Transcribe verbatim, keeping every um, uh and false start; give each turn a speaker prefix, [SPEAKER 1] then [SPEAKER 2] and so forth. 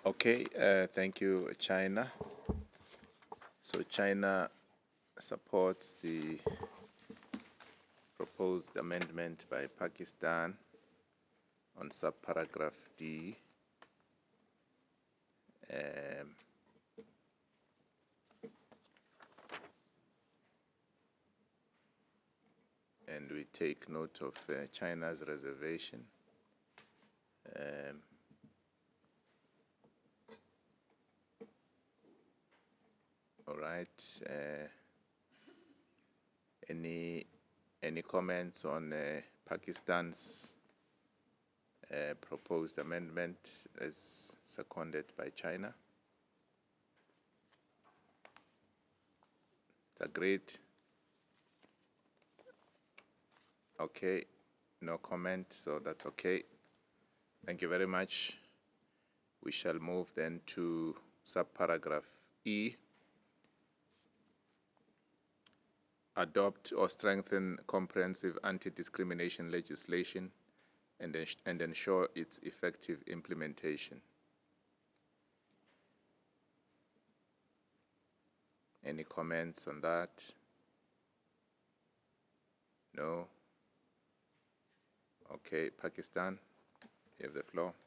[SPEAKER 1] Okay, uh, thank you, China. So China supports the proposed amendment by Pakistan on subparagraph D. Um, and we take note of uh, China's reservation. Um, all right. Uh, any any comments on uh, Pakistan's uh, proposed amendment as seconded by China? It's agreed. Okay. No comment, so that's okay. Thank you very much. We shall move then to subparagraph E. Adopt or strengthen comprehensive anti-discrimination legislation and, ens- and ensure its effective implementation. Any comments on that? No? Okay, Pakistan, you have the floor.